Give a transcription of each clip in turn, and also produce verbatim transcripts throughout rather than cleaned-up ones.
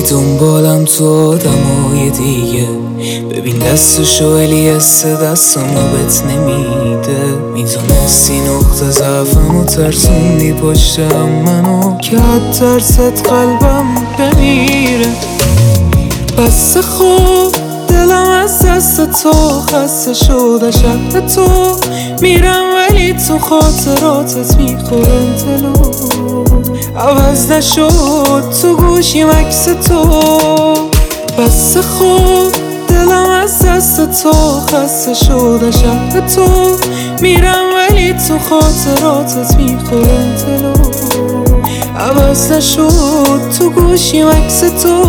هی دنبالم تو آدمای دیگه، ببین دستشو ولی حس دستمو بهت نمیده. میدونستی نقطه ضعفمو ترسوندی پشتم منو که حد ترست قلبم بمیره. بس خوب دلم از دست تو خسته شده، شب تو میرم ولی تو خاطراتت میخورم تلو. عوض نشد تو گوشیم عکس تو. بس خوب دلم از دست تو خسته شده، شب تو میرم ولی تو خاطراتت میخورم تلو. عوض نشد تو گوشیم عکس تو.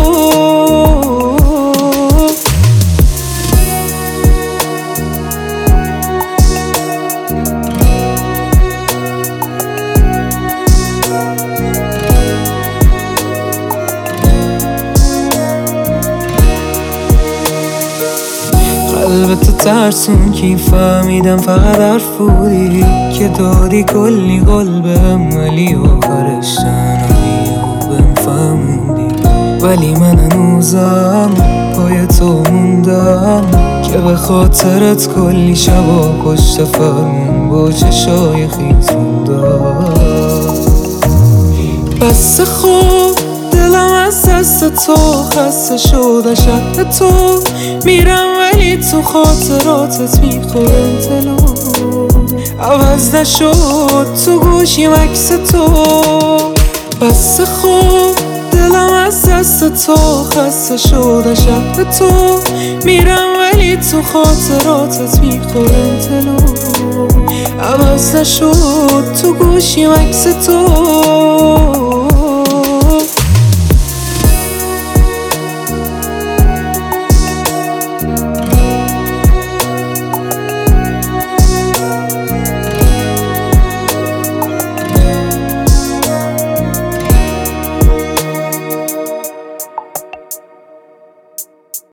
قلبتو ترسون کی فهمیدم فقط حرف بودی که دادی کلی قول بهم، ولی آخرش تنهایی و بهم فهموندی. ولی من هنوزم پای تو موندم که به خاطرت کلی شبا پشت فرمون با چشای خیزوندم. بس خوب دلم از دست تو خسته شده، شب تو میرم ولی تو خاطراتت میخورم تلو. عوض نشد تو گوشیم عکس تو. بس خوب دلم از دست تو خسته شده، شب تو میرم ولی تو خاطراتت میخورم تلو. عوض نشد تو گوشیم عکس تو.